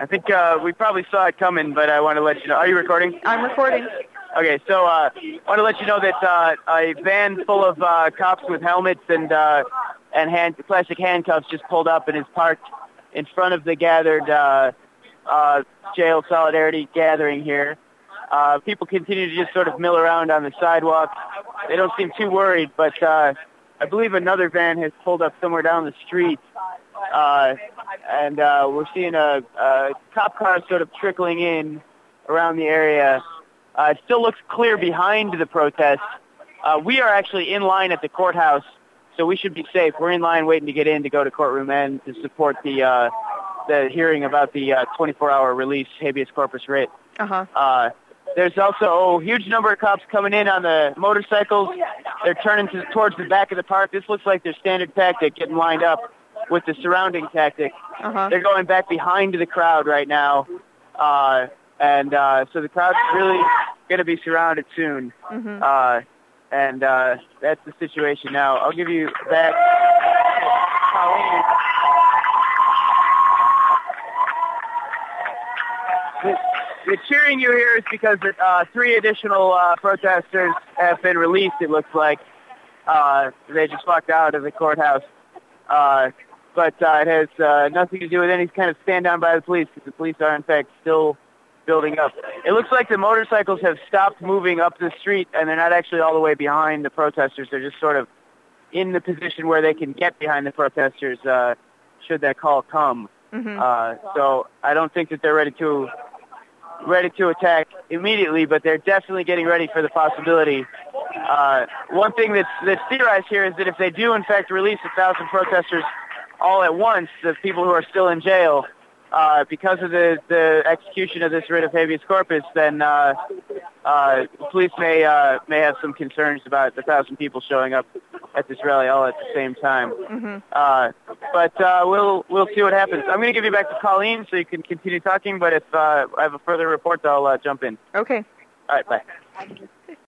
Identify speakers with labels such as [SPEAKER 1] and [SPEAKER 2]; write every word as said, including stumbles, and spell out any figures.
[SPEAKER 1] I think uh, we probably saw it coming, but I want to let you know. Are you recording?
[SPEAKER 2] I'm recording.
[SPEAKER 1] Okay, so I uh, want to let you know that uh, a van full of uh, cops with helmets and uh, and hand, plastic handcuffs just pulled up and is parked in front of the gathered uh, uh, jail solidarity gathering here. Uh, people continue to just sort of mill around on the sidewalk. They don't seem too worried, but uh, I believe another van has pulled up somewhere down the street. Uh, and uh, we're seeing a, a cop car sort of trickling in around the area. Uh, it still looks clear behind the protest. Uh, we are actually in line at the courthouse, so we should be safe. We're in line waiting to get in to go to courtroom N to support the uh, the hearing about the uh, twenty-four hour release habeas corpus writ.
[SPEAKER 2] Uh-huh.
[SPEAKER 1] Uh, there's also a huge number of cops coming in on the motorcycles. They're turning to, towards the back of the park. This looks like their standard tactic, getting lined up with the surrounding tactic.
[SPEAKER 2] Uh-huh.
[SPEAKER 1] They're going back behind the crowd right now. Uh, and uh, so the crowd's really going to be surrounded soon.
[SPEAKER 2] Mm-hmm.
[SPEAKER 1] Uh, and uh, that's the situation now. I'll give you back Colleen. The, the cheering you hear is because uh, three additional uh, protesters have been released, it looks like. Uh, they just walked out of the courthouse. Uh, but uh, it has uh, nothing to do with any kind of stand down by the police, because the police are, in fact, still building up. It looks like the motorcycles have stopped moving up the street, and they're not actually all the way behind the protesters. They're just sort of in the position where they can get behind the protesters uh, should that call come.
[SPEAKER 2] Mm-hmm.
[SPEAKER 1] Uh, so I don't think that they're ready to ready to attack immediately, but they're definitely getting ready for the possibility. Uh, one thing that's, that's theorized here is that if they do, in fact, release a thousand protesters all at once, the people who are still in jail, uh, because of the, the execution of this writ of habeas corpus, then uh, uh, police may uh, may have some concerns about the thousand people showing up at this rally all at the same time.
[SPEAKER 2] Mm-hmm.
[SPEAKER 1] Uh, but uh, we'll we'll see what happens. I'm going to give you back to Colleen so you can continue talking, but if uh, I have a further report, I'll uh, jump in.
[SPEAKER 2] Okay.
[SPEAKER 1] All right, bye.